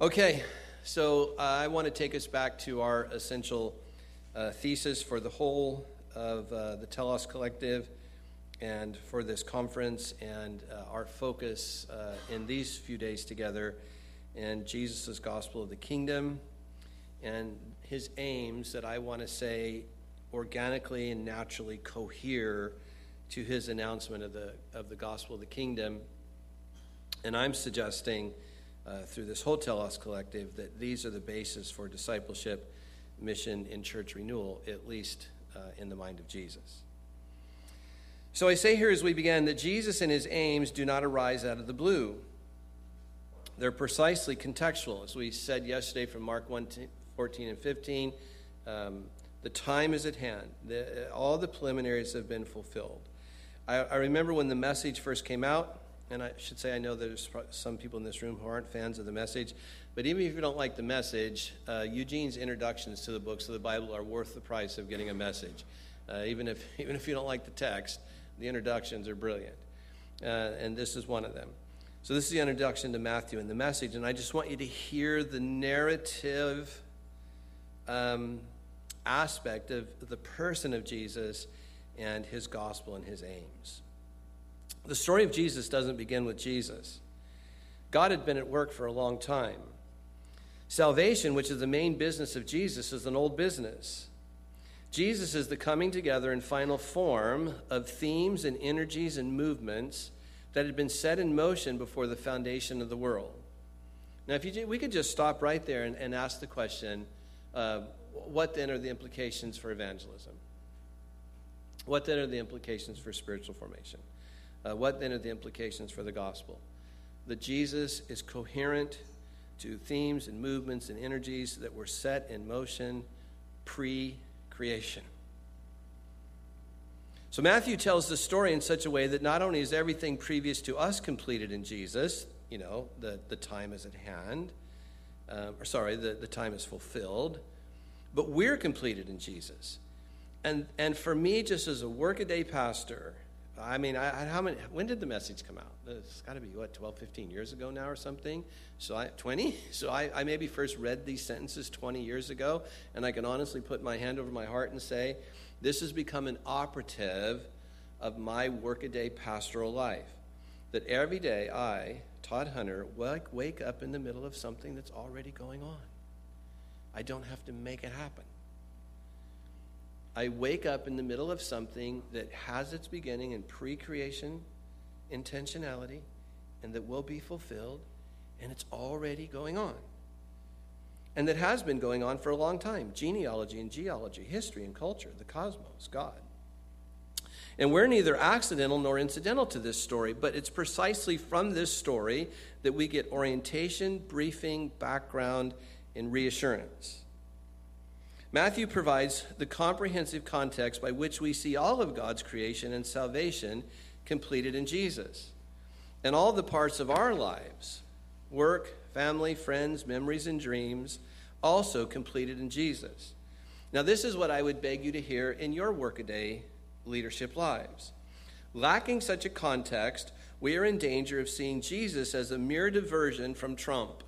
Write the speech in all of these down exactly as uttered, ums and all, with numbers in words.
Okay, so uh, I want to take us back to our essential uh, thesis for the whole of uh, the Telos Collective and for this conference and uh, our focus uh, in these few days together in Jesus' gospel of the kingdom and his aims that I want to say organically and naturally cohere to his announcement of the of the gospel of the kingdom. And I'm suggesting uh, through this whole Telos Collective that these are the basis for discipleship, mission, and church renewal, at least uh, in the mind of Jesus. So I say here as we begin that Jesus and his aims do not arise out of the blue. They're precisely contextual. As we said yesterday from Mark one, fourteen and fifteen, um, the time is at hand. The, all the preliminaries have been fulfilled. I, I remember when the message first came out, and I should say I know there's some people in this room who aren't fans of the message, but even if you don't like the message, uh, Eugene's introductions to the books of the Bible are worth the price of getting a message. Uh, even if even if you don't like the text, the introductions are brilliant, uh, and this is one of them. So this is the introduction to Matthew and the message, and I just want you to hear the narrative um, aspect of the person of Jesus and his gospel and his aims. The story of Jesus doesn't begin with Jesus. God had been at work for a long time. Salvation, which is the main business of Jesus, is an old business. Jesus is the coming together in final form of themes and energies and movements that had been set in motion before the foundation of the world. Now, if you, we could just stop right there and, and ask the question, uh, what then are the implications for evangelism? What then are the implications for spiritual formation? Uh, what then are the implications for the gospel? That Jesus is coherent to themes and movements and energies that were set in motion pre-creation. So Matthew tells the story in such a way that not only is everything previous to us completed in Jesus, you know, the, the time is at hand, um, or sorry, the, the time is fulfilled, but we're completed in Jesus. And and for me, just as a workaday pastor, I mean, I, how many? When did the message come out? It's got to be, what, twelve, fifteen years ago now or something? So I, twenty? So I, I maybe first read these sentences twenty years ago, and I can honestly put my hand over my heart and say, this has become an operative of my workaday pastoral life. That every day I, Todd Hunter, wake, wake up in the middle of something that's already going on. I don't have to make it happen. I wake up in the middle of something that has its beginning in pre-creation intentionality and that will be fulfilled, and it's already going on. And that has been going on for a long time. Genealogy and geology, history and culture, the cosmos, God. And we're neither accidental nor incidental to this story, but it's precisely from this story that we get orientation, briefing, background, and reassurance. Matthew provides the comprehensive context by which we see all of God's creation and salvation completed in Jesus. And all the parts of our lives, work, family, friends, memories, and dreams, also completed in Jesus. Now, this is what I would beg you to hear in your workaday leadership lives. Lacking such a context, we are in danger of seeing Jesus as a mere diversion from Trump,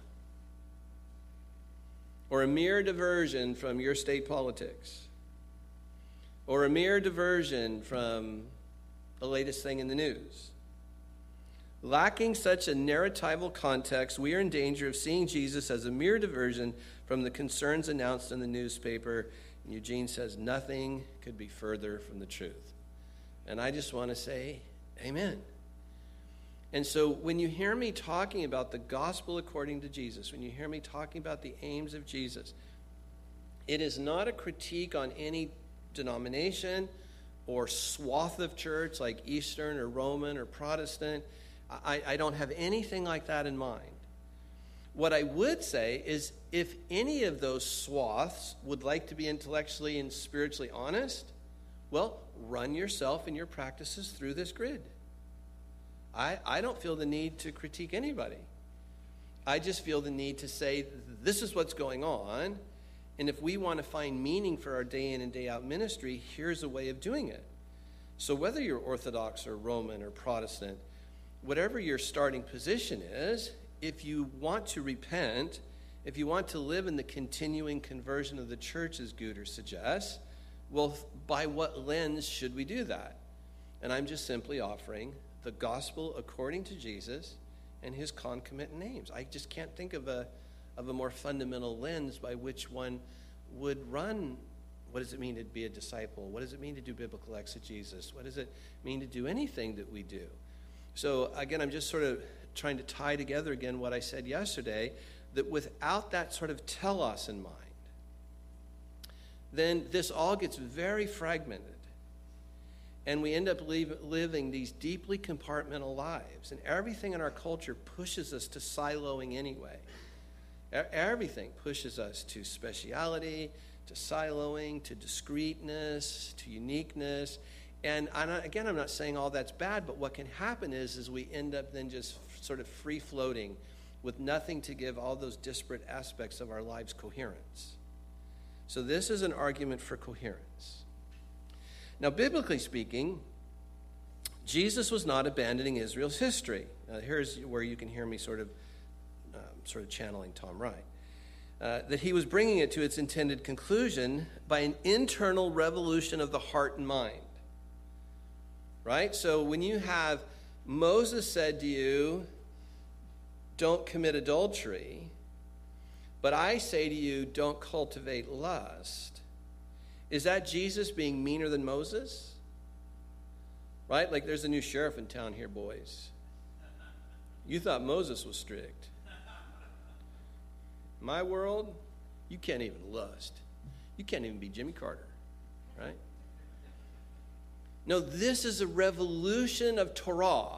or a mere diversion from your state politics, or a mere diversion from the latest thing in the news. Lacking such a narratival context, we are in danger of seeing Jesus as a mere diversion from the concerns announced in the newspaper. And Eugene says nothing could be further from the truth. And I just want to say, amen. And so when you hear me talking about the gospel according to Jesus, when you hear me talking about the aims of Jesus, it is not a critique on any denomination or swath of church like Eastern or Roman or Protestant. I, I don't have anything like that in mind. What I would say is if any of those swaths would like to be intellectually and spiritually honest, well, run yourself and your practices through this grid. I, I don't feel the need to critique anybody. I just feel the need to say, this is what's going on, and if we want to find meaning for our day in and day out ministry, here's a way of doing it. So whether you're Orthodox or Roman or Protestant, whatever your starting position is, if you want to repent if you want to live in the continuing conversion of the church, as Guter suggests, well, by what lens should we do that? And I'm just simply offering the gospel according to Jesus and his concomitant names. I just can't think of a of a more fundamental lens by which one would run. What does it mean to be a disciple? What does it mean to do biblical exegesis? What does it mean to do anything that we do? So again, I'm just sort of trying to tie together again what I said yesterday, that without that sort of telos in mind, then this all gets very fragmented. And we end up leave, living these deeply compartmental lives. And everything in our culture pushes us to siloing anyway. E- everything pushes us to speciality, to siloing, to discreteness, to uniqueness. And I'm not, again, I'm not saying all that's bad, but what can happen is, is we end up then just sort of free-floating with nothing to give all those disparate aspects of our lives coherence. So this is an argument for coherence. Now, biblically speaking, Jesus was not abandoning Israel's history. Uh, here's where you can hear me sort of, um, sort of channeling Tom Wright. Uh, that he was bringing it to its intended conclusion by an internal revolution of the heart and mind. Right? So when you have Moses said to you, don't commit adultery, but I say to you, don't cultivate lust. Is that Jesus being meaner than Moses? Right? Like there's a new sheriff in town here, boys. You thought Moses was strict. In my world, you can't even lust. You can't even be Jimmy Carter. Right? No, this is a revolution of Torah.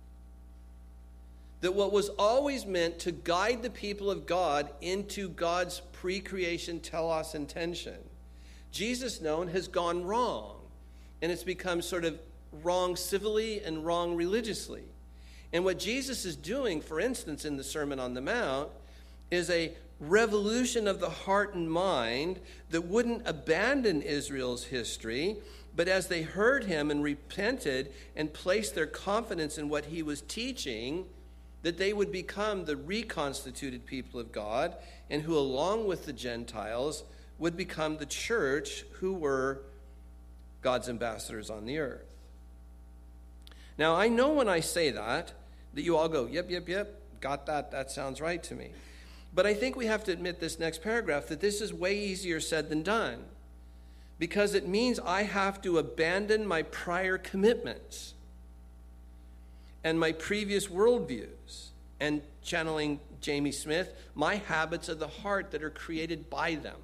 That what was always meant to guide the people of God into God's pre-creation telos intention, Jesus known has gone wrong. And it's become sort of wrong civilly and wrong religiously. And what Jesus is doing, for instance, in the Sermon on the Mount, is a revolution of the heart and mind that wouldn't abandon Israel's history, but as they heard him and repented and placed their confidence in what he was teaching, that they would become the reconstituted people of God, and who, along with the Gentiles, would become the church, who were God's ambassadors on the earth. Now, I know when I say that, that you all go, yep, yep, yep, got that, that sounds right to me. But I think we have to admit this next paragraph, that this is way easier said than done. Because it means I have to abandon my prior commitments and my previous worldviews, and channeling Jamie Smith, my habits of the heart that are created by them.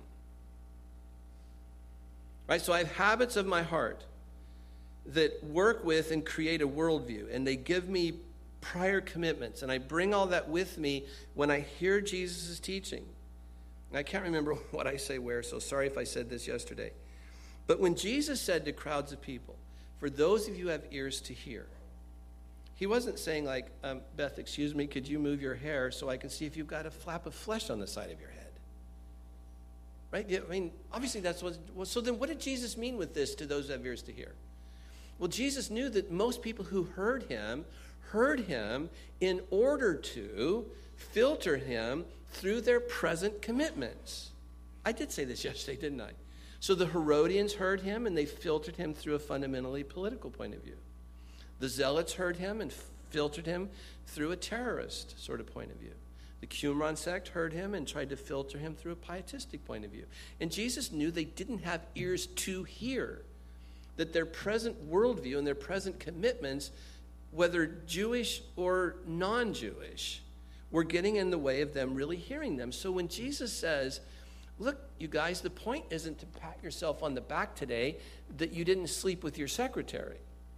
Right? So I have habits of my heart that work with and create a worldview, and they give me prior commitments, and I bring all that with me when I hear Jesus' teaching. And I can't remember what I say where, so sorry if I said this yesterday. But when Jesus said to crowds of people, for those of you who have ears to hear, he wasn't saying like, um, Beth, excuse me, could you move your hair so I can see if you've got a flap of flesh on the side of your head? Right? Yeah, I mean, obviously that's what, well, so then what did Jesus mean with this to those who have ears to hear? Well, Jesus knew that most people who heard him, heard him in order to filter him through their present commitments. I did say this yesterday, didn't I? So the Herodians heard him, and they filtered him through a fundamentally political point of view. The Zealots heard him and filtered him through a terrorist sort of point of view. The Qumran sect heard him and tried to filter him through a pietistic point of view. And Jesus knew they didn't have ears to hear, that their present worldview and their present commitments, whether Jewish or non-Jewish, were getting in the way of them really hearing them. So when Jesus says, look, you guys, the point isn't to pat yourself on the back today that you didn't sleep with your secretary.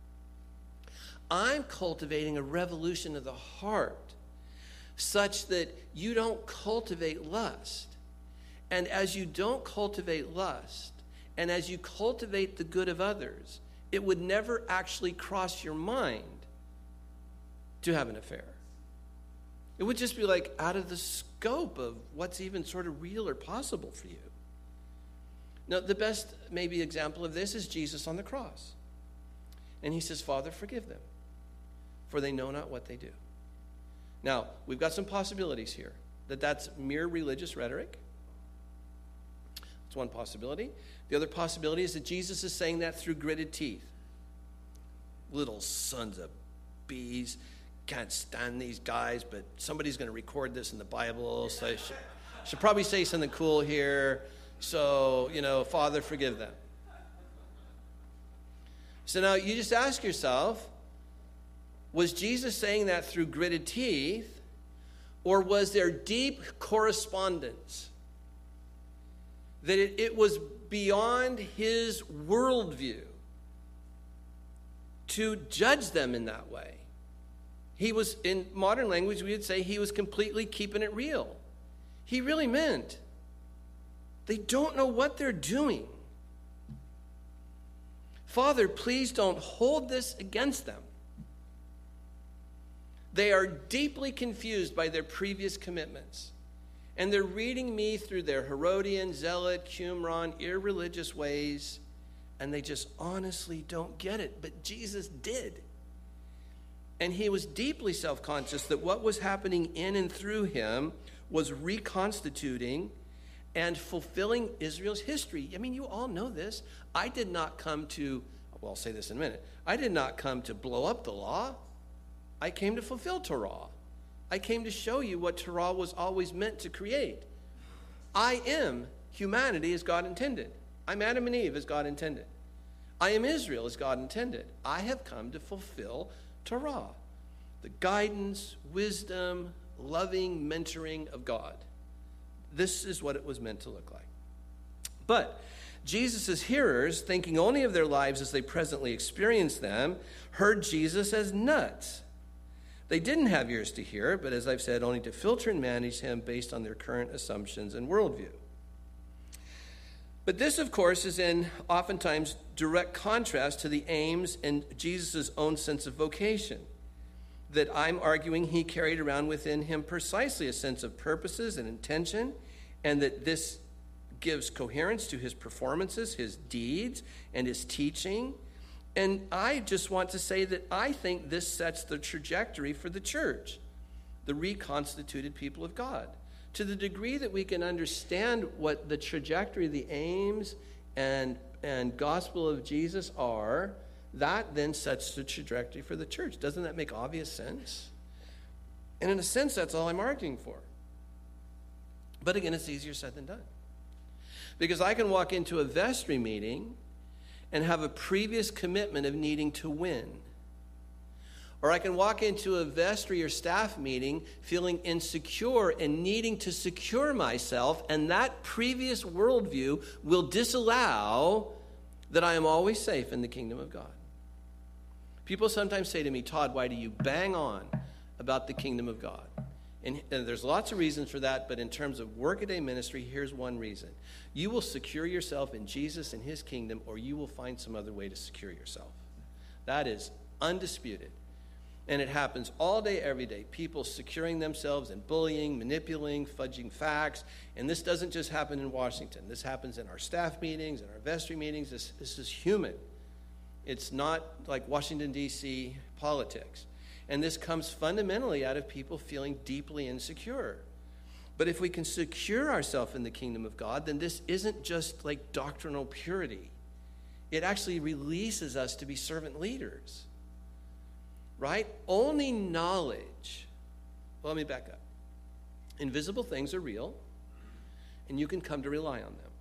I'm cultivating a revolution of the heart such that you don't cultivate lust. And as you don't cultivate lust, and as you cultivate the good of others, it would never actually cross your mind to have an affair. It would just be like out of the scope of what's even sort of real or possible for you. Now, the best maybe example of this is Jesus on the cross. And he says, Father, forgive them, for they know not what they do. Now, we've got some possibilities here that that's mere religious rhetoric. That's one possibility. The other possibility is that Jesus is saying that through gritted teeth. Little sons of bees. Can't stand these guys, but somebody's going to record this in the Bible, so I should, should probably say something cool here. So, you know, Father, forgive them. So now you just ask yourself, was Jesus saying that through gritted teeth, or was there deep correspondence? That it, it was beyond his worldview to judge them in that way. He was, in modern language, we would say he was completely keeping it real. He really meant they don't know what they're doing. Father, please don't hold this against them. They are deeply confused by their previous commitments. And they're reading me through their Herodian, Zealot, Qumran, irreligious ways. And they just honestly don't get it. But Jesus did. And he was deeply self-conscious that what was happening in and through him was reconstituting and fulfilling Israel's history. I mean, you all know this. I did not come to, well, I'll say this in a minute. I did not come to blow up the law. I came to fulfill Torah. I came to show you what Torah was always meant to create. I am humanity as God intended. I'm Adam and Eve as God intended. I am Israel as God intended. I have come to fulfill Torah, the guidance, wisdom, loving mentoring of God. This is what it was meant to look like. But Jesus' hearers, thinking only of their lives as they presently experienced them, heard Jesus as nuts. They didn't have ears to hear, but as I've said, only to filter and manage him based on their current assumptions and worldview. But this, of course, is in oftentimes direct contrast to the aims and Jesus' own sense of vocation, that I'm arguing he carried around within him precisely a sense of purposes and intention, and that this gives coherence to his performances, his deeds, and his teaching. And I just want to say that I think this sets the trajectory for the church, the reconstituted people of God. To the degree that we can understand what the trajectory, the aims, and, and gospel of Jesus are, that then sets the trajectory for the church. Doesn't that make obvious sense? And in a sense, that's all I'm arguing for. But again, it's easier said than done. Because I can walk into a vestry meeting and have a previous commitment of needing to win. Or I can walk into a vestry or staff meeting feeling insecure and needing to secure myself, and that previous worldview will disallow that I am always safe in the kingdom of God. People sometimes say to me, Todd, why do you bang on about the kingdom of God? And, and there's lots of reasons for that, but in terms of workaday ministry, here's one reason. You will secure yourself in Jesus and his kingdom, or you will find some other way to secure yourself. That is undisputed. And it happens all day, every day. People securing themselves and bullying, manipulating, fudging facts. And this doesn't just happen in Washington. This happens in our staff meetings, in our vestry meetings. This, this is human. It's not like Washington, D C politics. And this comes fundamentally out of people feeling deeply insecure. But if we can secure ourselves in the kingdom of God, then this isn't just like doctrinal purity. It actually releases us to be servant leaders. Right? Only knowledge. Well, let me back up. Invisible things are real, and you can come to rely on them.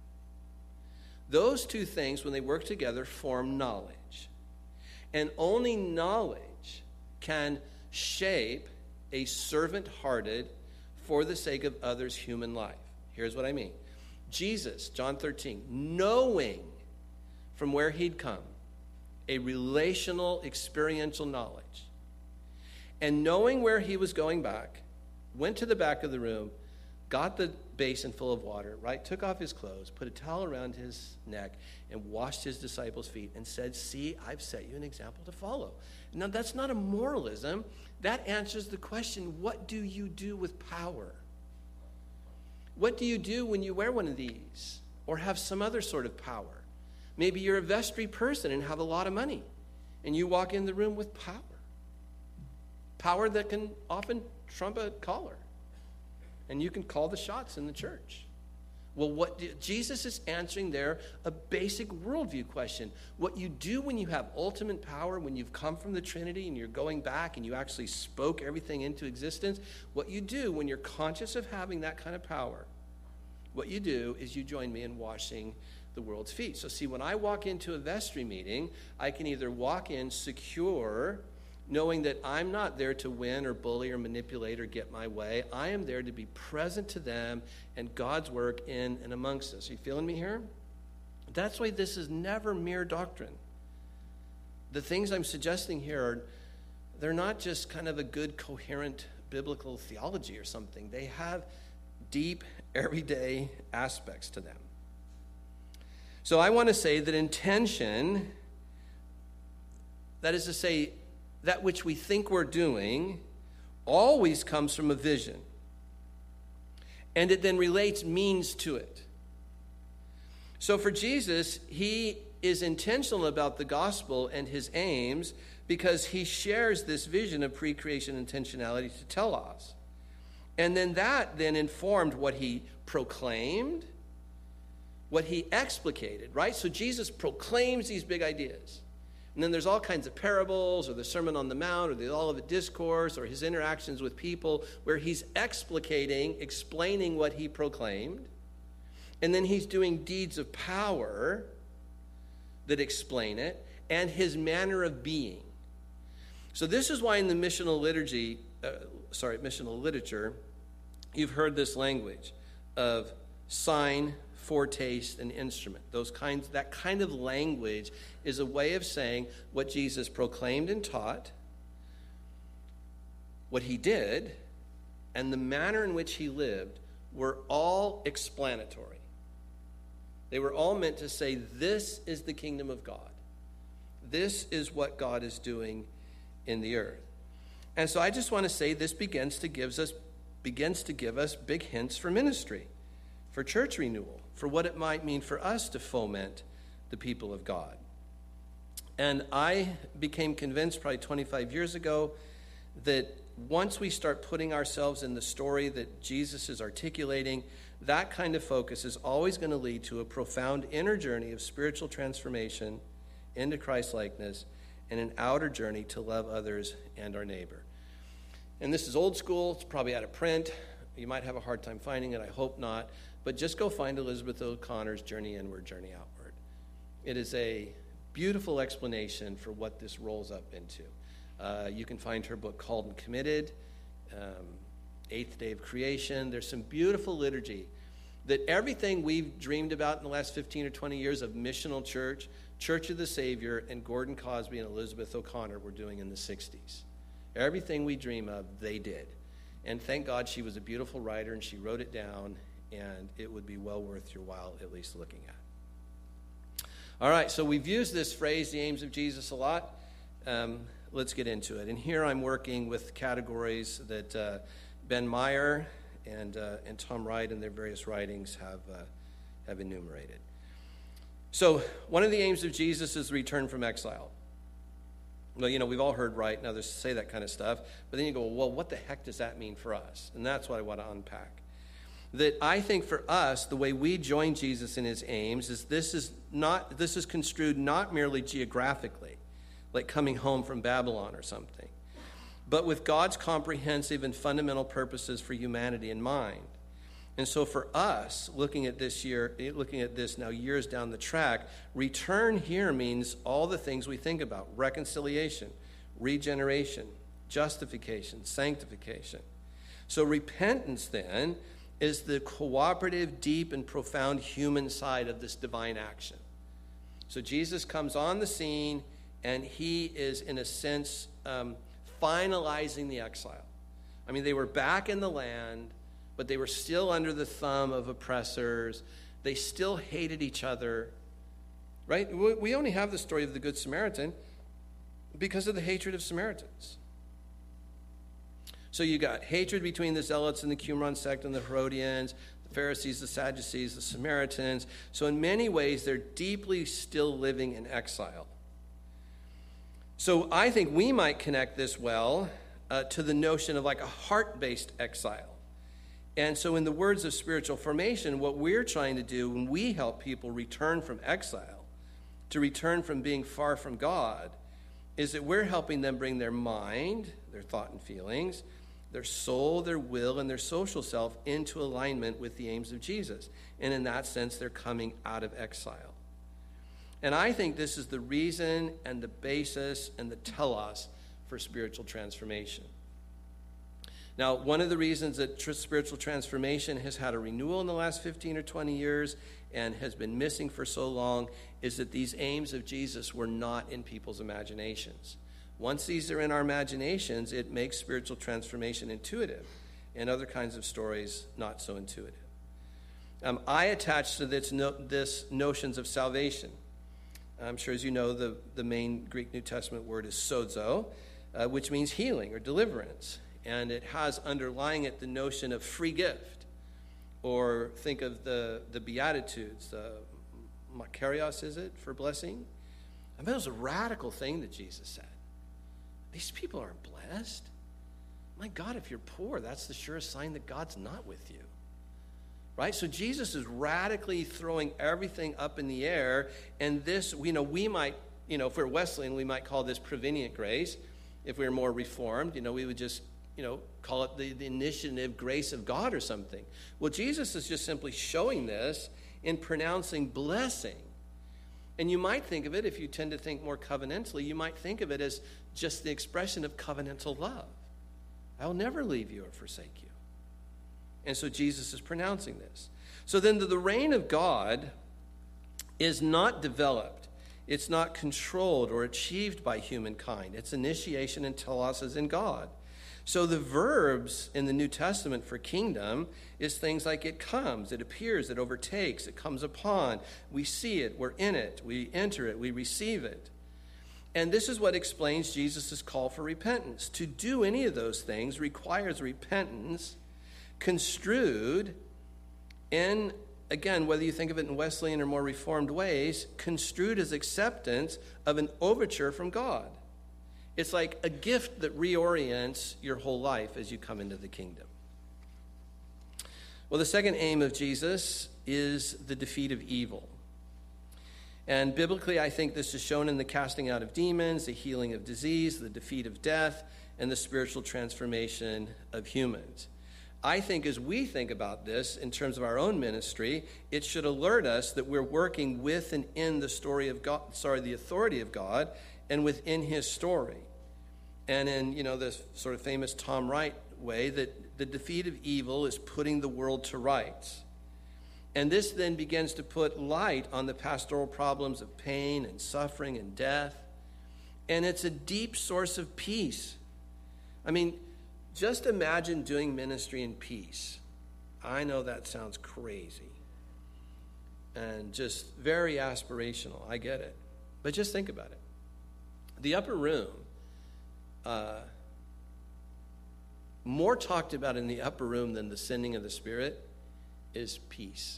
Those two things, when they work together, form knowledge. And only knowledge can shape a servant-hearted, for the sake of others, human life. Here's what I mean. Jesus, John thirteen, knowing from where he'd come, a relational, experiential knowledge, and knowing where he was going back, went to the back of the room, got the basin full of water, right, took off his clothes, put a towel around his neck, and washed his disciples' feet and said, see, I've set you an example to follow. Now, that's not a moralism. That answers the question, what do you do with power? What do you do when you wear one of these or have some other sort of power? Maybe you're a vestry person and have a lot of money, and you walk in the room with power. Power that can often trump a collar. and you can call the shots in the church. Well, what do, Jesus is answering there a basic worldview question. What you do when you have ultimate power, when you've come from the Trinity and you're going back and you actually spoke everything into existence, what you do when you're conscious of having that kind of power, what you do is you join me in washing the world's feet. So see, when I walk into a vestry meeting, I can either walk in secure, knowing that I'm not there to win or bully or manipulate or get my way. I am there to be present to them and God's work in and amongst us. Are you feeling me here? That's why this is never mere doctrine. The things I'm suggesting here are, they're not just kind of a good, coherent biblical theology or something. They have deep, everyday aspects to them. So I want to say that intention, that is to say, that which we think we're doing, always comes from a vision. And it then relates means to it. So for Jesus, he is intentional about the gospel and his aims because he shares this vision of pre-creation intentionality to telos. And then that then informed what he proclaimed, what he explicated, right? So Jesus proclaims these big ideas. And then there's all kinds of parables, or the Sermon on the Mount, or the Olivet Discourse, or his interactions with people, where he's explicating, explaining what he proclaimed. And then he's doing deeds of power that explain it, and his manner of being. So this is why in the missional liturgy, uh, sorry, missional literature, you've heard this language of sign, foretaste, and instrument. Those kinds, that kind of language is a way of saying what Jesus proclaimed and taught, what he did, and the manner in which he lived were all explanatory. They were all meant to say, this is the kingdom of God. This is what God is doing in the earth. And so I just want to say this begins to gives us begins to give us big hints for ministry, for church renewal, for what it might mean for us to foment the people of God. And I became convinced probably twenty-five years ago that once we start putting ourselves in the story that Jesus is articulating, that kind of focus is always going to lead to a profound inner journey of spiritual transformation into Christ-likeness and an outer journey to love others and our neighbor. And this is old school. It's probably out of print. You might have a hard time finding it. I hope not. But just go find Elizabeth O'Connor's Journey Inward, Journey Outward. It is a beautiful explanation for what this rolls up into. Uh, you can find her book Called and Committed, um, Eighth Day of Creation. There's some beautiful liturgy that everything we've dreamed about in the last fifteen or twenty years of missional church, Church of the Savior, and Gordon Cosby and Elizabeth O'Connor were doing in the sixties. Everything we dream of, they did. And thank God she was a beautiful writer and she wrote it down, and it would be well worth your while at least looking at. All right, so we've used this phrase, the aims of Jesus, a lot. Um, let's get into it. And here I'm working with categories that uh, Ben Meyer and uh, and Tom Wright in their various writings have uh, have enumerated. So one of the aims of Jesus is the return from exile. Well, you know, we've all heard right and others say that kind of stuff, but then you go, well, what the heck does that mean for us? And that's what I want to unpack. That I think for us, the way we join Jesus in his aims is this is not this is construed not merely geographically, like coming home from Babylon or something, but with God's comprehensive and fundamental purposes for humanity in mind. And so for us, looking at this year, looking at this now years down the track, return here means all the things we think about: reconciliation, regeneration, justification, sanctification. So repentance then is the cooperative, deep, and profound human side of this divine action. So Jesus comes on the scene, and he is, in a sense, um, finalizing the exile. I mean, they were back in the land, but they were still under the thumb of oppressors. They still hated each other, right? We only have the story of the Good Samaritan because of the hatred of Samaritans. So you got hatred between the Zealots and the Qumran sect and the Herodians, the Pharisees, the Sadducees, the Samaritans. So in many ways, they're deeply still living in exile. So I think we might connect this well uh, to the notion of like a heart-based exile. And so in the words of spiritual formation, what we're trying to do when we help people return from exile, to return from being far from God, is that we're helping them bring their mind, their thought and feelings, their soul, their will, and their social self into alignment with the aims of Jesus. And in that sense, they're coming out of exile. And I think this is the reason and the basis and the telos for spiritual transformation. Now, one of the reasons that tr- spiritual transformation has had a renewal in the last fifteen or twenty years and has been missing for so long is that these aims of Jesus were not in people's imaginations. Once these are in our imaginations, it makes spiritual transformation intuitive, and other kinds of stories not so intuitive. Um, I attach to this, no, this notions of salvation. I'm sure, as you know, the, the main Greek New Testament word is sozo, uh, which means healing or deliverance. And it has underlying it the notion of free gift. Or think of the, the Beatitudes, the Makarios, is it, for blessing? I mean, it was a radical thing that Jesus said. These people are blessed. My God, if you're poor, that's the surest sign that God's not with you. Right? So Jesus is radically throwing everything up in the air. And this, you know, we might, you know, if we're Wesleyan, we might call this prevenient grace. If we were more Reformed, you know, we would just, you know, call it the, the initiative grace of God or something. Well, Jesus is just simply showing this in pronouncing blessing. And you might think of it, if you tend to think more covenantally, you might think of it as just the expression of covenantal love. I will never leave you or forsake you. And so Jesus is pronouncing this. So then the, the reign of God is not developed. It's not controlled or achieved by humankind. Its initiation and telos is in God. So the verbs in the New Testament for kingdom is things like it comes, it appears, it overtakes, it comes upon. We see it, we're in it, we enter it, we receive it. And this is what explains Jesus' call for repentance. To do any of those things requires repentance construed in, again, whether you think of it in Wesleyan or more Reformed ways, construed as acceptance of an overture from God. It's like a gift that reorients your whole life as you come into the kingdom. Well, the second aim of Jesus is the defeat of evil. And biblically, I think this is shown in the casting out of demons, the healing of disease, the defeat of death, and the spiritual transformation of humans. I think as we think about this in terms of our own ministry, it should alert us that we're working with and in the story of God, sorry, the authority of God, and within his story. And in, you know, this sort of famous Tom Wright way, that the defeat of evil is putting the world to rights. And this then begins to put light on the pastoral problems of pain and suffering and death. And it's a deep source of peace. I mean, just imagine doing ministry in peace. I know that sounds crazy and just very aspirational. I get it. But just think about it. The upper room, uh, more talked about in the upper room than the sending of the Spirit is peace.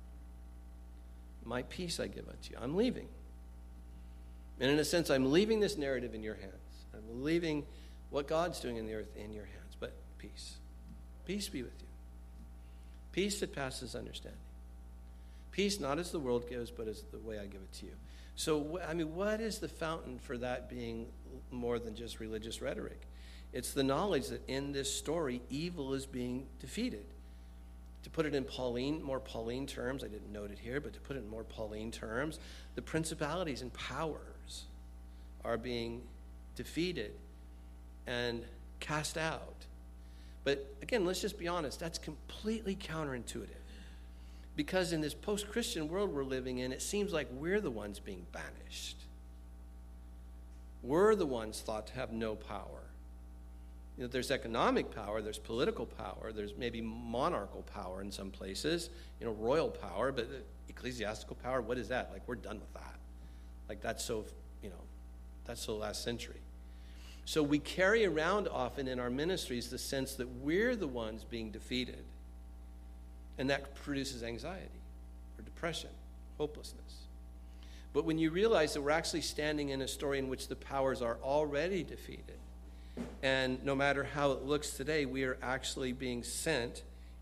My peace I give unto you. I'm leaving. And in a sense, I'm leaving this narrative in your hands. I'm leaving what God's doing in the earth in your hands. But peace. Peace be with you. Peace that passes understanding. Peace not as the world gives, but as the way I give it to you. So, I mean, what is the fountain for that being more than just religious rhetoric? It's the knowledge that in this story, evil is being defeated. To put it in Pauline, more Pauline terms, I didn't note it here, but to put it in more Pauline terms, the principalities and powers are being defeated and cast out. But again, let's just be honest, that's completely counterintuitive. Because in this post-Christian world we're living in, it seems like we're the ones being banished. We're the ones thought to have no power. You know, there's economic power, there's political power, there's maybe monarchical power in some places, you know, royal power, but ecclesiastical power, what is that? Like, we're done with that. Like, that's so, you know, that's so last century. So we carry around often in our ministries the sense that we're the ones being defeated. And that produces anxiety or depression, hopelessness. But when you realize that we're actually standing in a story in which the powers are already defeated, and no matter how it looks today, we are actually being sent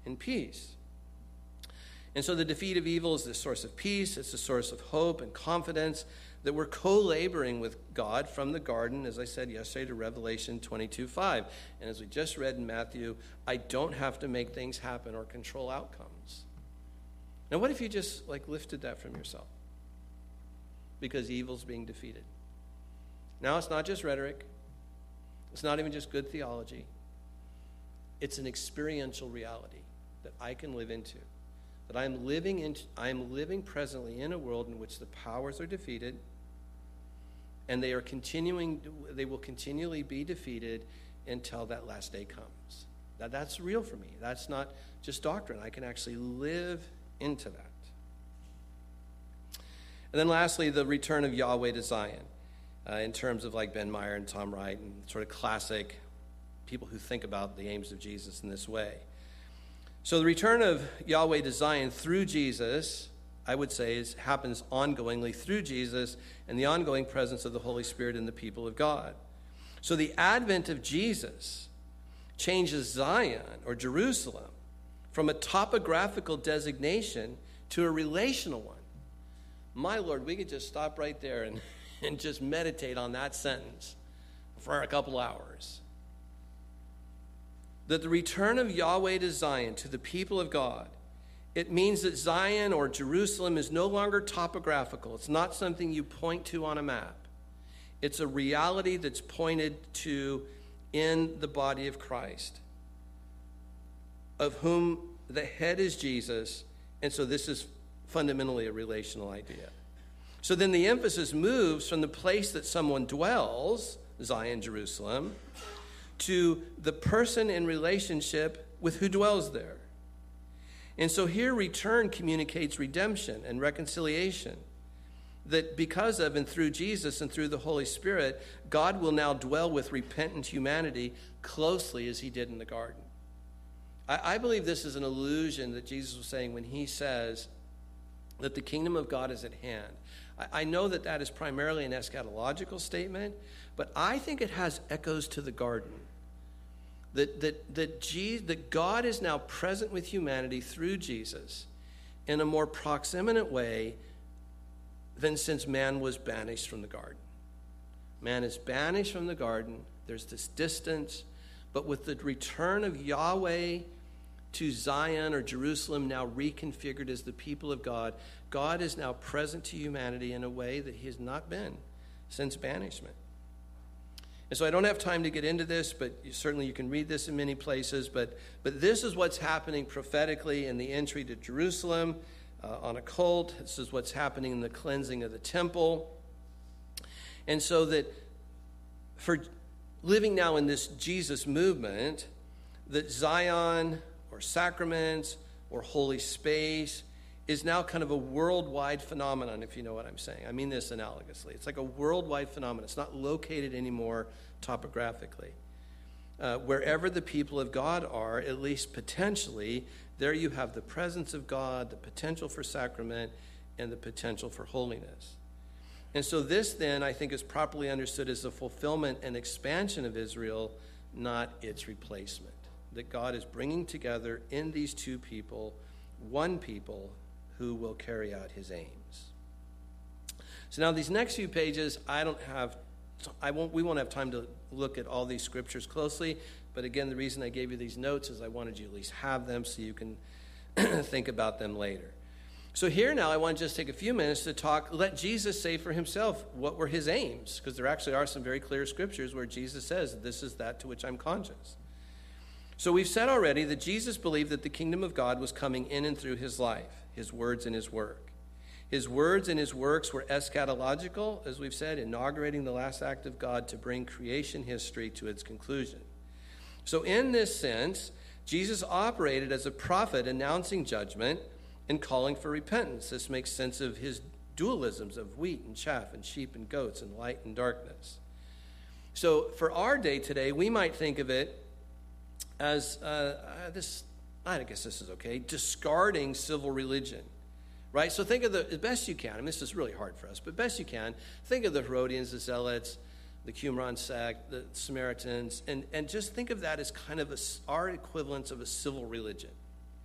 in peace. And so the defeat of evil is the source of peace. It's the source of hope and confidence that we're co-laboring with God from the garden, as I said yesterday, to Revelation twenty-two five. And as we just read in Matthew, I don't have to make things happen or control outcomes. Now, what if you just like lifted that from yourself? Because evil's being defeated. Now, it's not just rhetoric. It's not even just good theology. It's an experiential reality that I can live into. That I am living in, I am living presently in a world in which the powers are defeated, and they are continuing, they will continually be defeated until that last day comes. That, that's real for me. That's not just doctrine. I can actually live into that. And then lastly, the return of Yahweh to Zion, uh, in terms of like Ben Meyer and Tom Wright and sort of classic people who think about the aims of Jesus in this way. So the return of Yahweh to Zion through Jesus, I would say, is, happens ongoingly through Jesus and the ongoing presence of the Holy Spirit in the people of God. So the advent of Jesus changes Zion, or Jerusalem, from a topographical designation to a relational one. My Lord, we could just stop right there and, and just meditate on that sentence for a couple hours. That the return of Yahweh to Zion, to the people of God, it means that Zion or Jerusalem is no longer topographical. It's not something you point to on a map. It's a reality that's pointed to in the body of Christ, of whom the head is Jesus, and so this is fundamentally a relational idea. So then the emphasis moves from the place that someone dwells, Zion, Jerusalem, to the person in relationship with who dwells there. And so here return communicates redemption and reconciliation. That because of and through Jesus and through the Holy Spirit, God will now dwell with repentant humanity closely as he did in the garden. I, I believe this is an illusion that Jesus was saying when he says that the kingdom of God is at hand. I, I know that that is primarily an eschatological statement, but I think it has echoes to the garden. That, that, that, Jesus, that God is now present with humanity through Jesus in a more proximate way than since man was banished from the garden. Man is banished from the garden. There's this distance. But with the return of Yahweh to Zion or Jerusalem, now reconfigured as the people of God, God is now present to humanity in a way that he has not been since banishment. And so I don't have time to get into this, but you, certainly you can read this in many places. But, but this is what's happening prophetically in the entry to Jerusalem uh, on a cult. This is what's happening in the cleansing of the temple. And so that for living now in this Jesus movement, that Zion or sacraments or holy space is now kind of a worldwide phenomenon, if you know what I'm saying. I mean this analogously. It's like a worldwide phenomenon. It's not located anymore topographically. Uh, wherever the people of God are, at least potentially, there you have the presence of God, the potential for sacrament, and the potential for holiness. And so this then, I think, is properly understood as the fulfillment and expansion of Israel, not its replacement. That God is bringing together in these two people, one people, who will carry out his aims. So now these next few pages, I don't have, I won't, we won't have time to look at all these scriptures closely, but again, the reason I gave you these notes is I wanted you to at least have them so you can think about them later. So here now, I want to just take a few minutes to talk, let Jesus say for himself what were his aims, because there actually are some very clear scriptures where Jesus says, this is that to which I'm conscious. So we've said already that Jesus believed that the kingdom of God was coming in and through his life, his words and his work. His words and his works were eschatological, as we've said, inaugurating the last act of God to bring creation history to its conclusion. So in this sense, Jesus operated as a prophet announcing judgment and calling for repentance. This makes sense of his dualisms of wheat and chaff and sheep and goats and light and darkness. So for our day today, we might think of it as uh, uh, this, I guess this is okay, discarding civil religion, right? So think of the, as best you can, I mean, this is really hard for us, but best you can, think of the Herodians, the Zealots, the Qumran sect, the Samaritans, and, and just think of that as kind of a, our equivalents of a civil religion.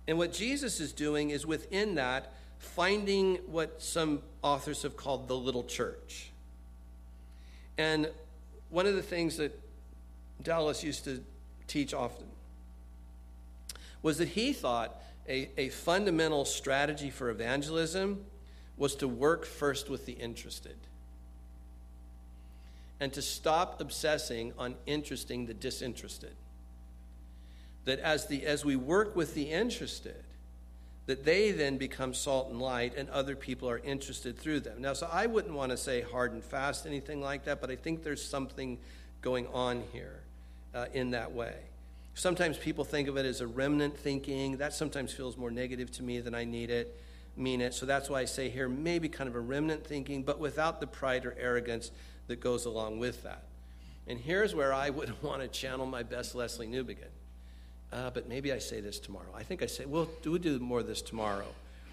And what Jesus is doing is within that, finding what some authors have called the little church. And one of the things that Dallas used to teach often was that he thought a, a fundamental strategy for evangelism was to work first with the interested and to stop obsessing on interesting the disinterested. That as the as we work with the interested, that they then become salt and light and other people are interested through them. Now, so I wouldn't want to say hard and fast, anything like that, but I think there's something going on here uh, in that way. Sometimes people think of it as a remnant thinking. That sometimes feels more negative to me than I need it, mean it. So that's why I say here maybe kind of a remnant thinking, but without the pride or arrogance that goes along with that. And here's where I would want to channel my best Leslie Newbegin. Uh, but maybe I say this tomorrow. I think I say, we'll do, we'll do more of this tomorrow.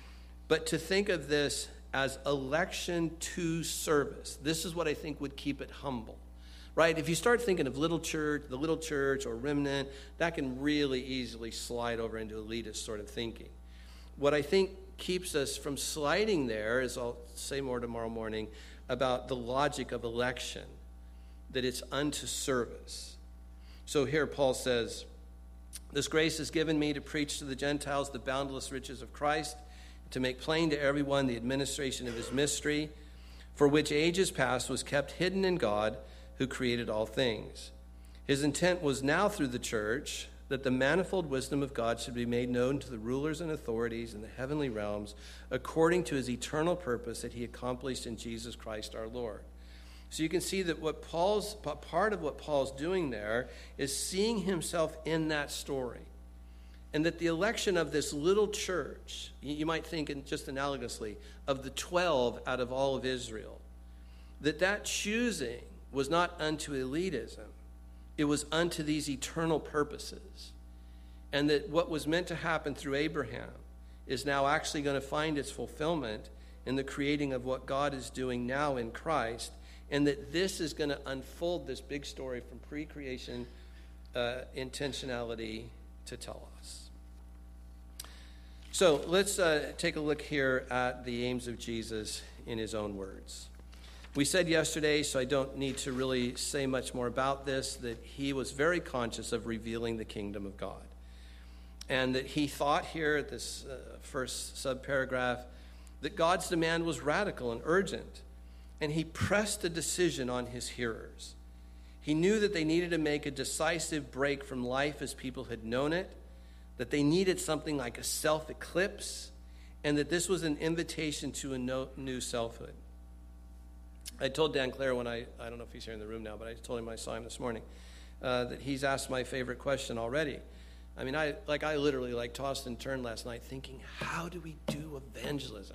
But to think of this as election to service, this is what I think would keep it humble. Right? If you start thinking of little church, the little church or remnant, that can really easily slide over into elitist sort of thinking. What I think keeps us from sliding there is, I'll say more tomorrow morning, about the logic of election, that it's unto service. So here Paul says, this grace is given me to preach to the Gentiles the boundless riches of Christ, to make plain to everyone the administration of his mystery, for which ages past was kept hidden in God, who created all things. His intent was now through the church that the manifold wisdom of God should be made known to the rulers and authorities in the heavenly realms according to his eternal purpose that he accomplished in Jesus Christ our Lord. So you can see that what Paul's part of what Paul's doing there is seeing himself in that story. And that the election of this little church, you might think in just analogously, of the twelve out of all of Israel, that that choosing was not unto elitism. It was unto these eternal purposes. And that what was meant to happen through Abraham is now actually going to find its fulfillment in the creating of what God is doing now in Christ. And that this is going to unfold this big story from pre-creation uh, intentionality to telos. So let's uh, take a look here at the aims of Jesus in his own words. We said yesterday, so I don't need to really say much more about this, that he was very conscious of revealing the kingdom of God. And that he thought here at this uh, first subparagraph that God's demand was radical and urgent. And he pressed a decision on his hearers. He knew that they needed to make a decisive break from life as people had known it, that they needed something like a self-eclipse, and that this was an invitation to a no, new selfhood. I told Dan Clare when I, I don't know if he's here in the room now, but I told him I saw him this morning, uh, that he's asked my favorite question already. I mean, I like I literally like tossed and turned last night thinking, how do we do evangelism?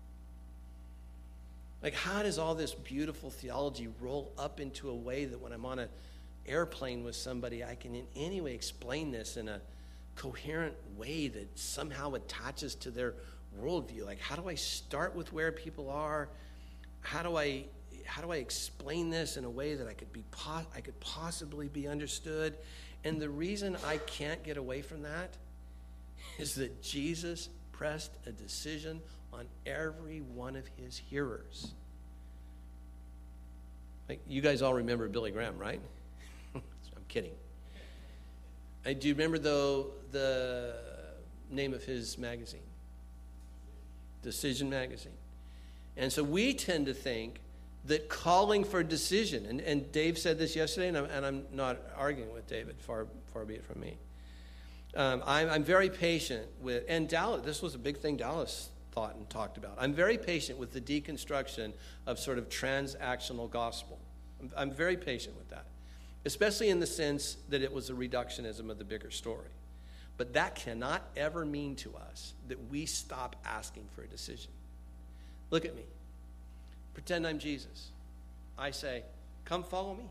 Like, how does all this beautiful theology roll up into a way that when I'm on an airplane with somebody, I can in any way explain this in a coherent way that somehow attaches to their worldview? Like, how do I start with where people are? How do I how do I explain this in a way that I could be po- I could possibly be understood? And the reason I can't get away from that is that Jesus pressed a decision on every one of his hearers. Like, you guys all remember Billy Graham, right? I'm kidding. Uh, do you remember, though, the name of his magazine? Decision Magazine. And so we tend to think that calling for decision, and, and Dave said this yesterday, and I'm, and I'm not arguing with David, far, far be it from me. Um, I'm, I'm very patient with, and Dallas, this was a big thing Dallas thought and talked about. I'm very patient with the deconstruction of sort of transactional gospel. I'm, I'm very patient with that, especially in the sense that it was a reductionism of the bigger story. But that cannot ever mean to us that we stop asking for a decision. Look at me. Pretend I'm Jesus. I say, come follow me.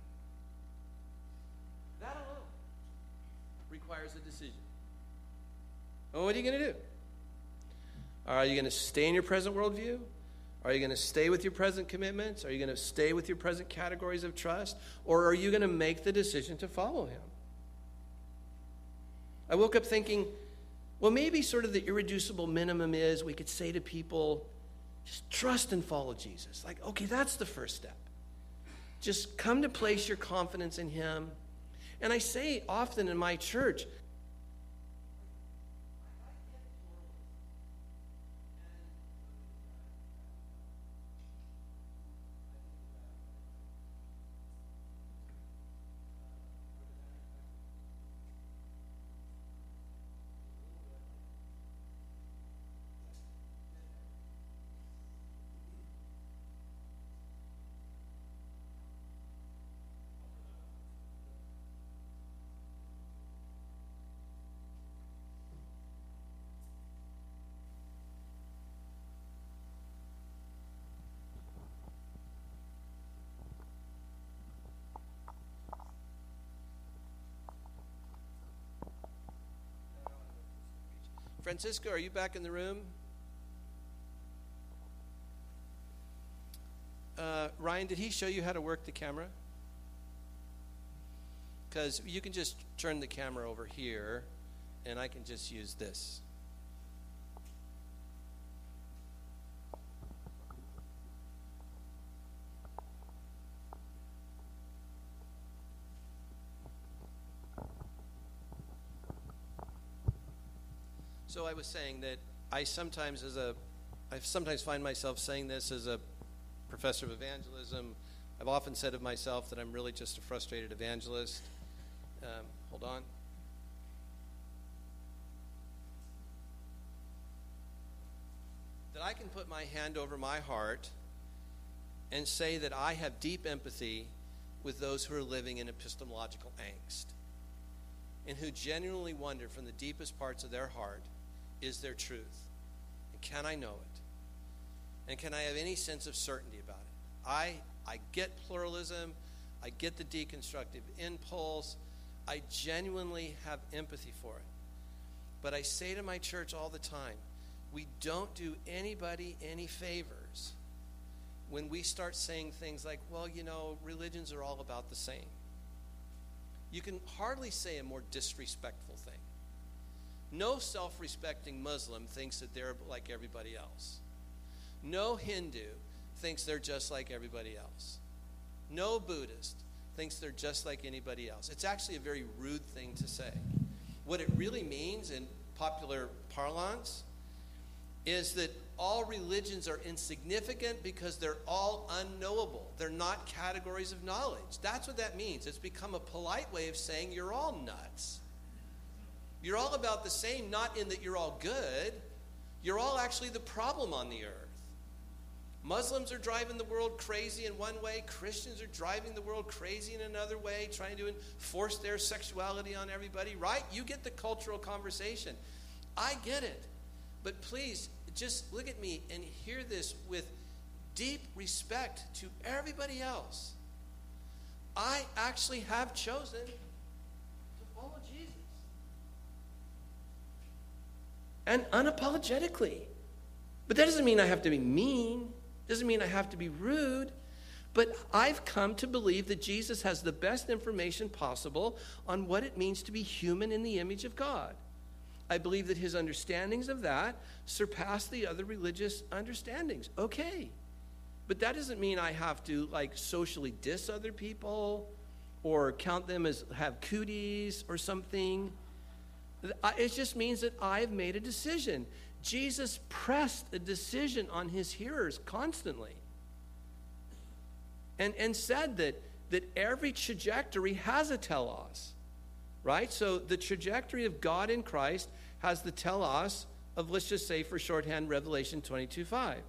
That alone requires a decision. Well, what are you going to do? Are you going to stay in your present worldview? Are you going to stay with your present commitments? Are you going to stay with your present categories of trust? Or are you going to make the decision to follow him? I woke up thinking, Well, maybe sort of the irreducible minimum is we could say to people, just trust and follow Jesus. Like, okay, that's the first step. Just come to place your confidence in him. And I say often in my church, Francisco, are you back in the room? Uh, Ryan, did he show you how to work the camera? Because you can just turn the camera over here, and I can just use this. So I was saying that I sometimes, as a, I sometimes find myself saying this as a professor of evangelism. I've often said of myself that I'm really just a frustrated evangelist. Um, hold on. That I can put my hand over my heart and say that I have deep empathy with those who are living in epistemological angst and who genuinely wonder from the deepest parts of their heart, is there truth? And can I know it? And can I have any sense of certainty about it? I, I get pluralism. I get the deconstructive impulse. I genuinely have empathy for it. But I say to my church all the time, we don't do anybody any favors when we start saying things like, well, you know, religions are all about the same. You can hardly say a more disrespectful thing. No self-respecting Muslim thinks that they're like everybody else. No Hindu thinks they're just like everybody else. No Buddhist thinks they're just like anybody else. It's actually a very rude thing to say. What it really means in popular parlance is that all religions are insignificant because they're all unknowable. They're not categories of knowledge. That's what that means. It's become a polite way of saying you're all nuts. You're all about the same, not in that you're all good. You're all actually the problem on the earth. Muslims are driving the world crazy in one way. Christians are driving the world crazy in another way, trying to enforce their sexuality on everybody, right? You get the cultural conversation. I get it. But please, just look at me and hear this with deep respect to everybody else. I actually have chosen to follow Jesus. And unapologetically. But that doesn't mean I have to be mean. Doesn't mean I have to be rude. But I've come to believe that Jesus has the best information possible on what it means to be human in the image of God. I believe that his understandings of that surpass the other religious understandings. Okay. But that doesn't mean I have to like socially diss other people or count them as have cooties or something. It just means that I've made a decision. Jesus pressed a decision on his hearers constantly. And, and said that, that every trajectory has a telos. Right? So the trajectory of God in Christ has the telos of, let's just say for shorthand, Revelation twenty-two five.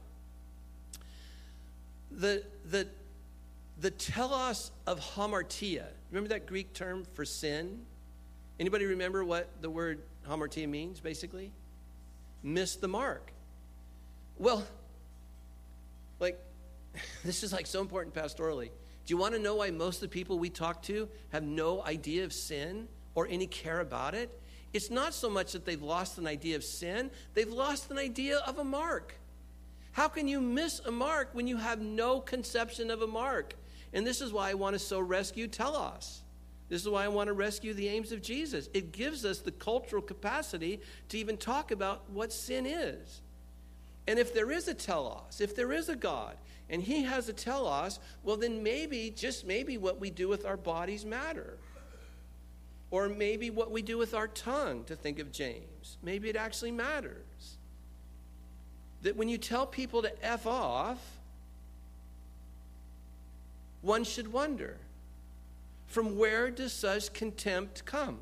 The, the, the telos of hamartia. Remember that Greek term for sin? Anybody remember what the word hamartia means, basically? Miss the mark. Well, like, this is like so important pastorally. Do you want to know why most of the people we talk to have no idea of sin or any care about it? It's not so much that they've lost an idea of sin, they've lost an idea of a mark. How can you miss a mark when you have no conception of a mark? And this is why I want to so rescue telos. This is why I want to rescue the aims of Jesus. It gives us the cultural capacity to even talk about what sin is. And if there is a telos, if there is a God, and he has a telos, well then maybe, just maybe, what we do with our bodies matter. Or maybe what we do with our tongue, to think of James. Maybe it actually matters. That when you tell people to F off, one should wonder, from where does such contempt come?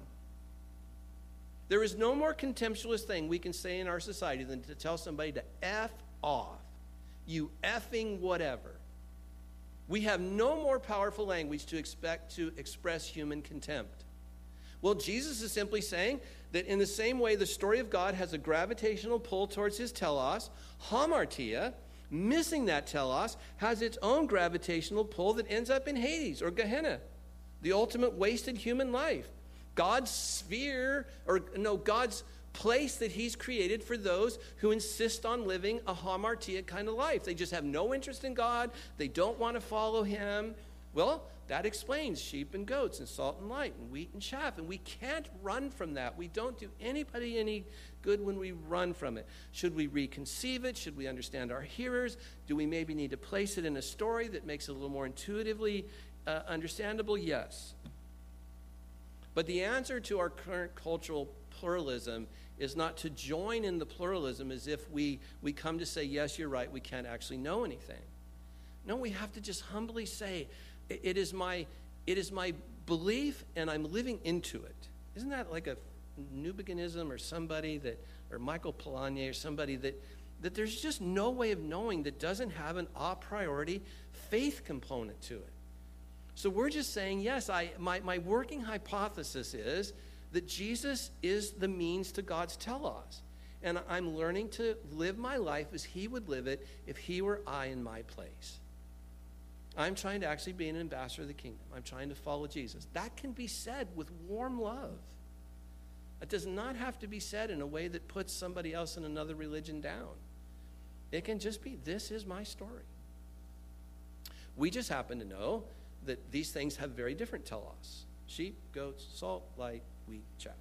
There is no more contemptuous thing we can say in our society than to tell somebody to F off. You effing whatever. We have no more powerful language to expect to express human contempt. Well, Jesus is simply saying that in the same way the story of God has a gravitational pull towards his telos, hamartia, missing that telos, has its own gravitational pull that ends up in Hades or Gehenna, the ultimate wasted human life. God's sphere, or no, God's place that he's created for those who insist on living a hamartia kind of life. They just have no interest in God. They don't want to follow him. Well, that explains sheep and goats and salt and light and wheat and chaff. And we can't run from that. We don't do anybody any good when we run from it. Should we reconceive it? Should we understand our hearers? Do we maybe need to place it in a story that makes it a little more intuitively uh, understandable? Yes. But the answer to our current cultural pluralism is not to join in the pluralism as if we, we come to say, yes, you're right, we can't actually know anything. No, we have to just humbly say, it, it is my it is my belief and I'm living into it. Isn't that like a Newbeginism or somebody that, or Michael Polanyi or somebody that, that there's just no way of knowing that doesn't have an a priori faith component to it. So we're just saying, yes, I my, my working hypothesis is that Jesus is the means to God's telos. And I'm learning to live my life as he would live it if he were I in my place. I'm trying to actually be an ambassador of the kingdom. I'm trying to follow Jesus. That can be said with warm love. It does not have to be said in a way that puts somebody else in another religion down. It can just be, this is my story. We just happen to know that these things have very different telos. Sheep, goats, salt, light, wheat, chaff.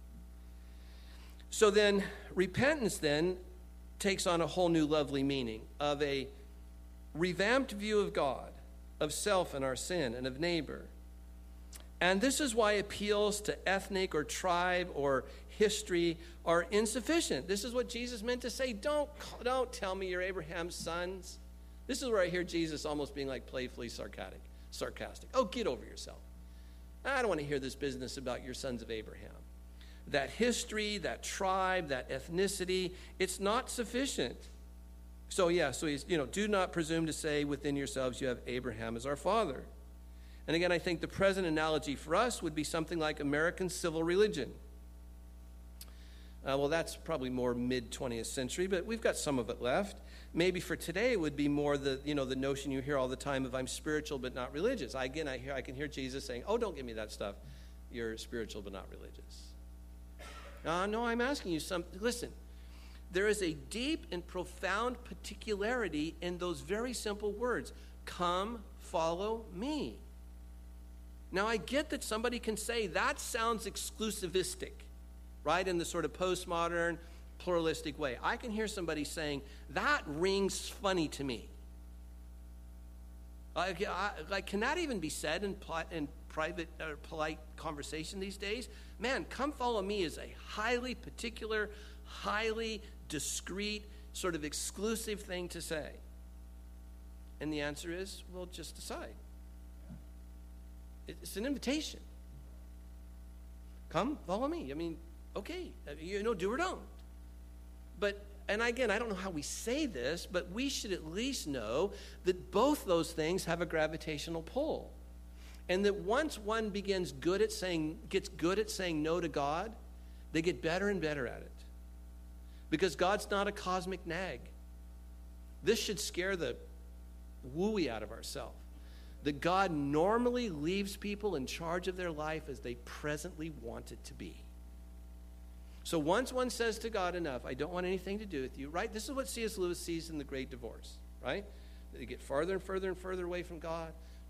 So then, repentance then takes on a whole new lovely meaning of a revamped view of God, of self and our sin, and of neighbor. And this is why appeals to ethnic or tribe or history are insufficient. This is what Jesus meant to say. Don't, don't tell me you're Abraham's sons. This is where I hear Jesus almost being like playfully sarcastic. sarcastic. Oh, get over yourself. I don't want to hear this business about your sons of Abraham. That history, that tribe, that ethnicity, it's not sufficient. So yeah, so he's, you know, do not presume to say within yourselves you have Abraham as our father. And again, I think the present analogy for us would be something like American civil religion. Uh, well, that's probably more mid-twentieth century, but we've got some of it left. Maybe for today it would be more the, you know, the notion you hear all the time of I'm spiritual but not religious. I, again, I, hear, I can hear Jesus saying, oh, don't give me that stuff. You're spiritual but not religious. Uh, no, I'm asking you something. Listen, there is a deep and profound particularity in those very simple words. Come, follow me. Now, I get that somebody can say that sounds exclusivistic, right, in the sort of postmodern, pluralistic way. I can hear somebody saying, that rings funny to me. Like, I, like can that even be said in, in private or polite conversation these days? Man, come follow me is a highly particular, highly discreet, sort of exclusive thing to say. And the answer is, well, just decide. It's an invitation. Come, follow me. I mean, okay, you know, do or don't. But, and again, I don't know how we say this, but we should at least know that both those things have a gravitational pull. And that once one begins good at saying, gets good at saying no to God, they get better and better at it. Because God's not a cosmic nag. This should scare the wooey out of ourselves. That God normally leaves people in charge of their life as they presently want it to be. So once one says to God, enough, I don't want anything to do with you, right? This is what C S Lewis sees in The Great Divorce, right? They get farther and further and further away from God,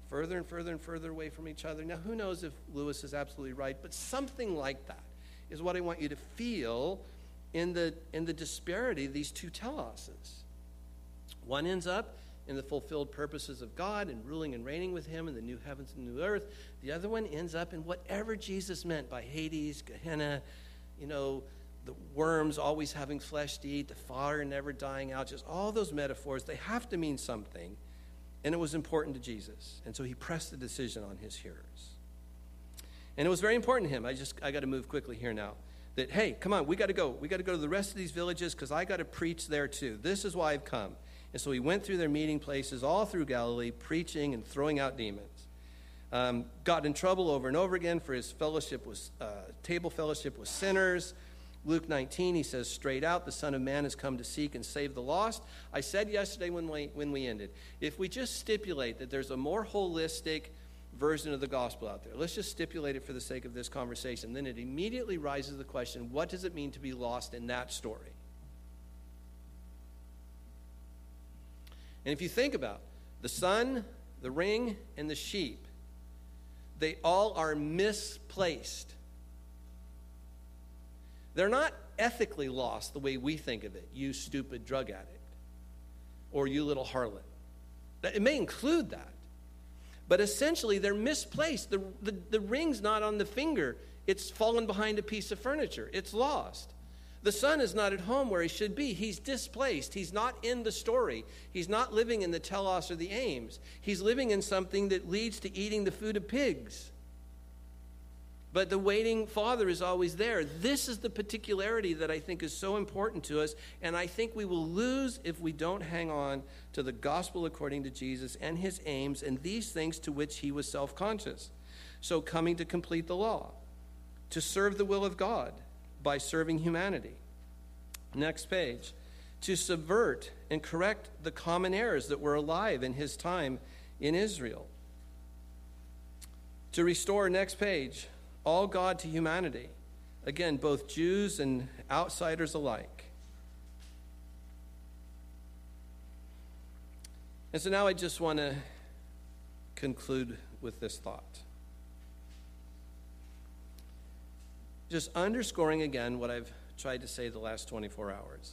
further and further and further away from each other. Now, who knows if Lewis is absolutely right, but something like that is what I want you to feel in the, in the disparity of these two teloses. One ends up in the fulfilled purposes of God and ruling and reigning with him in the new heavens and new earth. The other one ends up in whatever Jesus meant by Hades, Gehenna, you know, the worms always having flesh to eat, the fire never dying out, just all those metaphors, they have to mean something. And it was important to Jesus. And so he pressed the decision on his hearers. And it was very important to him. I just, I got to move quickly here now. That, hey, come on, we got to go. We got to go to the rest of these villages because I got to preach there too. This is why I've come. And so he went through their meeting places all through Galilee, preaching and throwing out demons. Um, got in trouble over and over again for his fellowship with, uh, table fellowship with sinners. Luke nineteen, he says straight out, the Son of Man has come to seek and save the lost. I said yesterday when we, when we ended, if we just stipulate that there's a more holistic version of the gospel out there, let's just stipulate it for the sake of this conversation, then it immediately rises the question, what does it mean to be lost in that story? And if you think about the sun, the ring, and the sheep, they all are misplaced. They're not ethically lost the way we think of it, you stupid drug addict, or you little harlot. It may include that, but essentially they're misplaced. The, the, the ring's not on the finger. It's fallen behind a piece of furniture. It's lost. The son is not at home where he should be. He's displaced. He's not in the story. He's not living in the telos or the aims. He's living in something that leads to eating the food of pigs. But the waiting Father is always there. This is the particularity that I think is so important to us, and I think we will lose if we don't hang on to the gospel according to Jesus and his aims and these things to which he was self-conscious. So coming to complete the law, to serve the will of God by serving humanity. Next page. To subvert and correct the common errors that were alive in his time in Israel. To restore, next page, all God to humanity. Again, both Jews and outsiders alike. And so now I just want to conclude with this thought. Just underscoring again what I've tried to say the last twenty-four hours.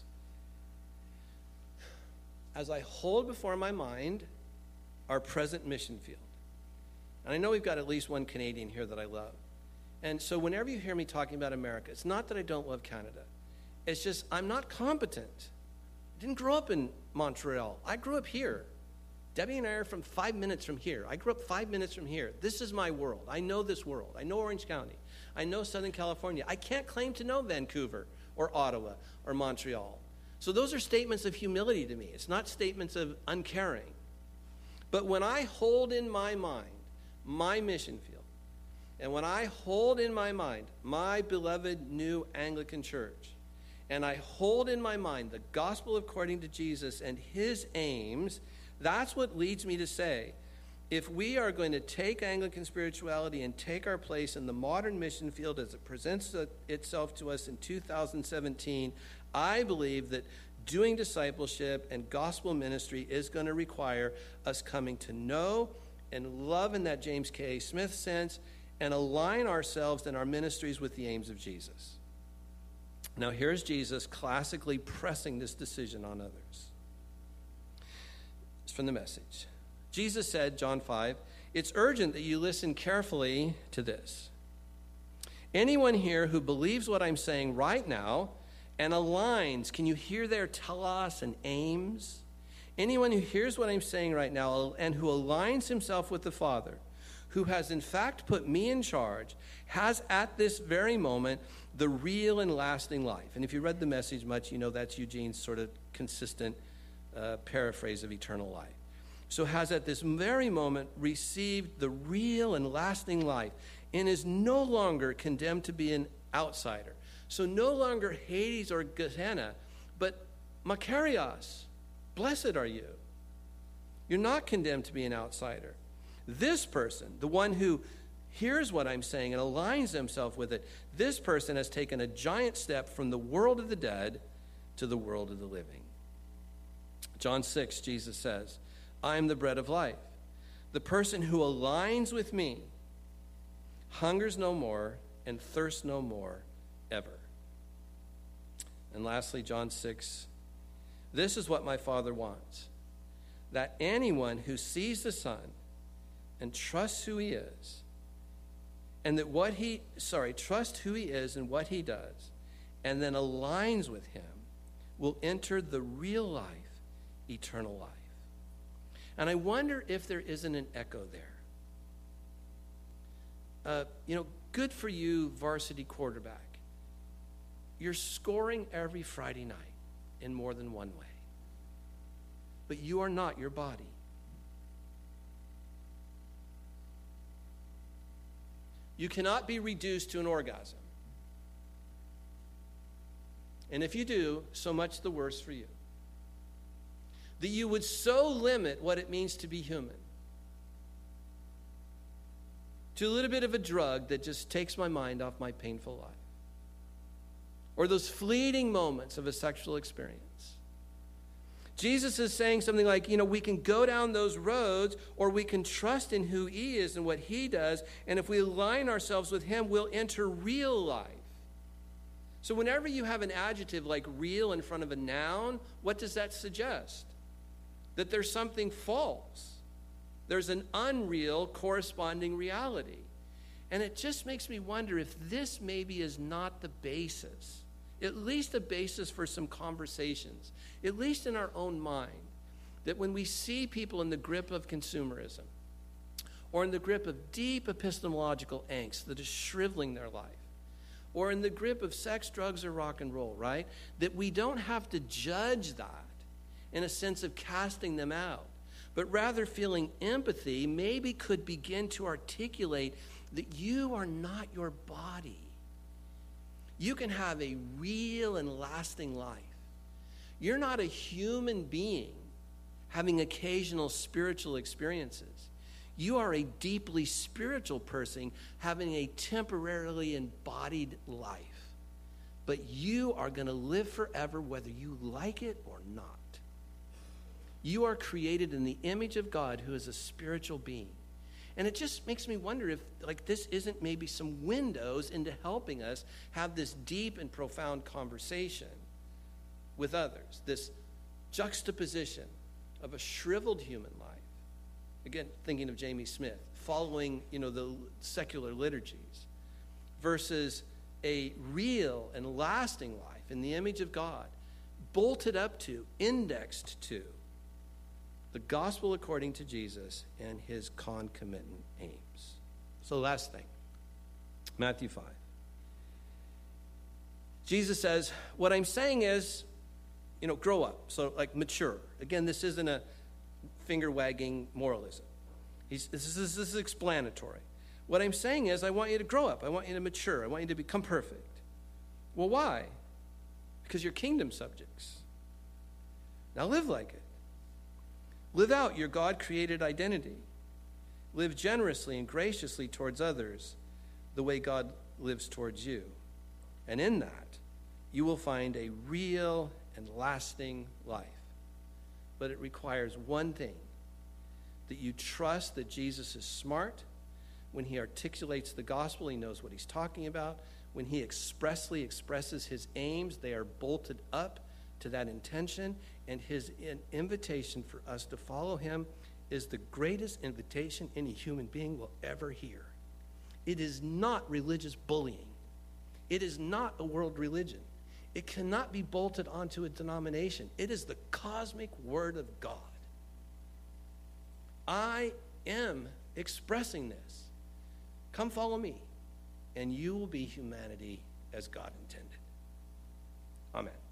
As I hold before my mind our present mission field, and I know we've got at least one Canadian here that I love. And so whenever you hear me talking about America, it's not that I don't love Canada. It's just I'm not competent. I didn't grow up in Montreal. I grew up here. Debbie and I are from five minutes from here. I grew up five minutes from here. This is my world. I know this world. I know Orange County. I know Southern California. I can't claim to know Vancouver or Ottawa or Montreal. So those are statements of humility to me. It's not statements of uncaring. But when I hold in my mind my mission field, and when I hold in my mind my beloved new Anglican church, and I hold in my mind the gospel according to Jesus and his aims, that's what leads me to say, if we are going to take Anglican spirituality and take our place in the modern mission field as it presents itself to us in two thousand seventeen, I believe that doing discipleship and gospel ministry is going to require us coming to know and love in that James K. Smith sense and align ourselves and our ministries with the aims of Jesus. Now here's Jesus classically pressing this decision on others. It's from the Message. Jesus said, John five, it's urgent that you listen carefully to this. Anyone here who believes what I'm saying right now and aligns, can you hear their telos and aims? Anyone who hears what I'm saying right now and who aligns himself with the Father, who has in fact put me in charge, has at this very moment the real and lasting life. And if you read the Message much, you know that's Eugene's sort of consistent uh, paraphrase of eternal life. So has at this very moment received the real and lasting life and is no longer condemned to be an outsider. So no longer Hades or Gehenna, but Makarios. Blessed are you. You're not condemned to be an outsider. This person, the one who hears what I'm saying and aligns himself with it, this person has taken a giant step from the world of the dead to the world of the living. John six, Jesus says, I am the bread of life. The person who aligns with me hungers no more and thirsts no more ever. And lastly, John six, this is what my Father wants, that anyone who sees the Son and trusts who he is, and that what he, sorry, trust who he is and what he does, and then aligns with him, will enter the real life, eternal life. And I wonder if there isn't an echo there. Uh, you know, good for you, varsity quarterback. You're scoring every Friday night in more than one way. But you are not your body. You cannot be reduced to an orgasm. And if you do, so much the worse for you. That you would so limit what it means to be human to a little bit of a drug that just takes my mind off my painful life. Or those fleeting moments of a sexual experience. Jesus is saying something like, you know, we can go down those roads, or we can trust in who he is and what he does, and if we align ourselves with him, we'll enter real life. So whenever you have an adjective like real in front of a noun, what does that suggest? That there's something false. There's an unreal corresponding reality. And it just makes me wonder if this maybe is not the basis, at least a basis for some conversations, at least in our own mind, that when we see people in the grip of consumerism or in the grip of deep epistemological angst that is shriveling their life, or in the grip of sex, drugs, or rock and roll, right, that we don't have to judge that in a sense of casting them out, but rather feeling empathy maybe could begin to articulate that you are not your body. You can have a real and lasting life. You're not a human being having occasional spiritual experiences. You are a deeply spiritual person having a temporarily embodied life. But you are going to live forever whether you like it or not. You are created in the image of God, who is a spiritual being. And it just makes me wonder if, like, this isn't maybe some windows into helping us have this deep and profound conversation with others, this juxtaposition of a shriveled human life. Again, thinking of Jamie Smith, following, you know, the secular liturgies, versus a real and lasting life in the image of God, bolted up to, indexed to, the gospel according to Jesus and his concomitant aims. So last thing, Matthew five. Jesus says, what I'm saying is, you know, grow up. So like mature. Again, this isn't a finger-wagging moralism. He's, this, is, this is explanatory. What I'm saying is I want you to grow up. I want you to mature. I want you to become perfect. Well, why? Because you're kingdom subjects. Now live like it. Live out your God-created identity. Live generously and graciously towards others the way God lives towards you. And in that, you will find a real and lasting life. But it requires one thing, that you trust that Jesus is smart. When he articulates the gospel, he knows what he's talking about. When he expressly expresses his aims, they are bolted up to that intention, and his invitation for us to follow him is the greatest invitation any human being will ever hear. It is not religious bullying. It is not a world religion. It cannot be bolted onto a denomination. It is the cosmic word of God. I am expressing this. Come follow me, and you will be humanity as God intended. Amen.